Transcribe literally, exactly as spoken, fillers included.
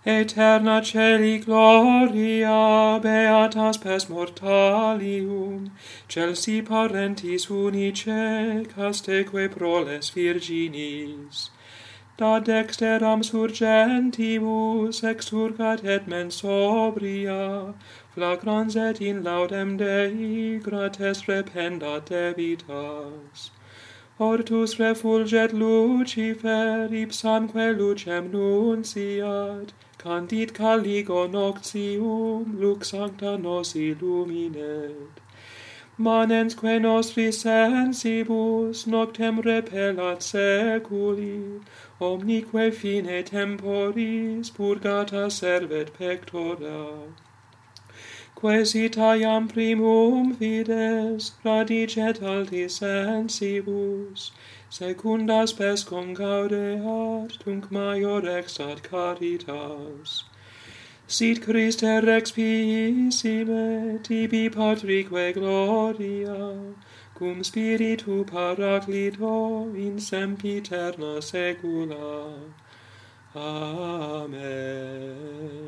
Aeterna celi gloria, beatas pes mortalium, celsi parentis unice, casteque proles virginis. Da dexteram surgentibus exurgat et mens sobria, flagrans et in laudem Dei grates rependat debitas. Ortus refulget Lucifer, ipsamque lucem nunciat, candit caligo noctium, lux sancta nos illuminet. Manensque nostris sensibus noctem repellat seculi, omnique fine temporis purgata servet pectora. Quesita iam primum fides radicet altis sensibus, secunda spes concaudeat, tunc maior extat caritas. Sit Christe rex piissime, tibi Patrique gloria, cum Spiritu Paraclito in sempiterna saecula. Amen.